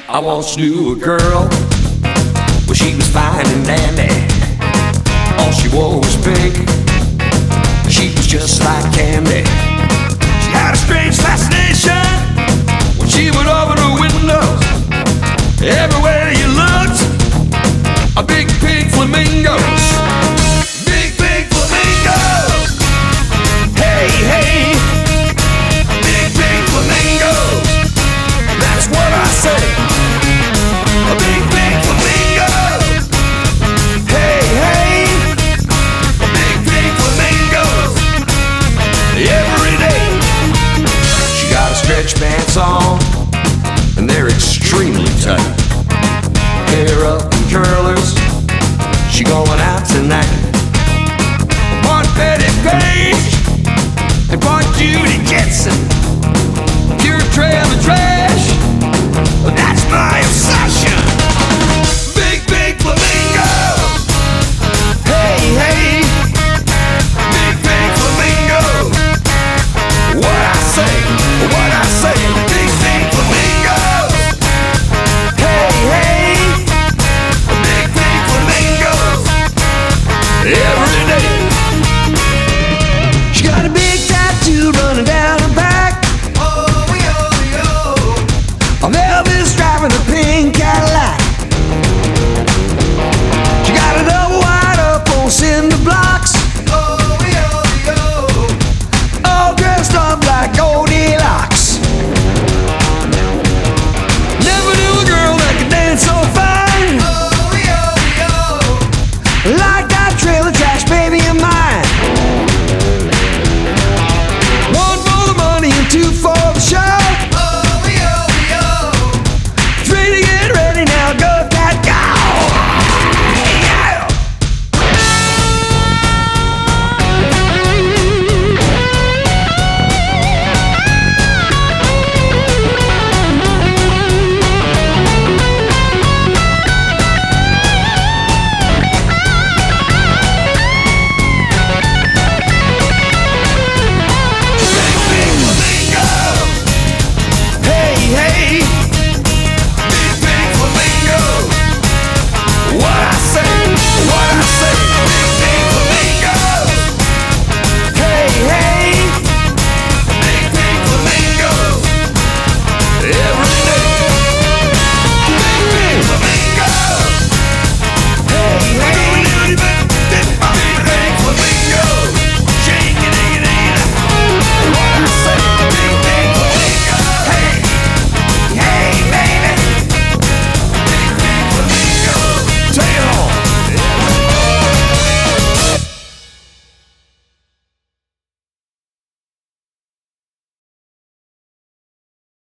I once knew a girl, well, she was fine and dandy. All she wore was pink. She was just like candy. She had a strange fascination when she would open her windows. Everywhere you looked, a big pink flamingos. Big pink flamingos. Hey, hey. Big pink flamingos. That's what I say. A big pink flamingos. Hey, hey. Big pink flamingos. Every day. She got a stretch pants on, and they're extremely tight. Hair up and curlers, she going out tonight. One Betty Page and one Judy Jetson, pure trail of trash. That's my obsession.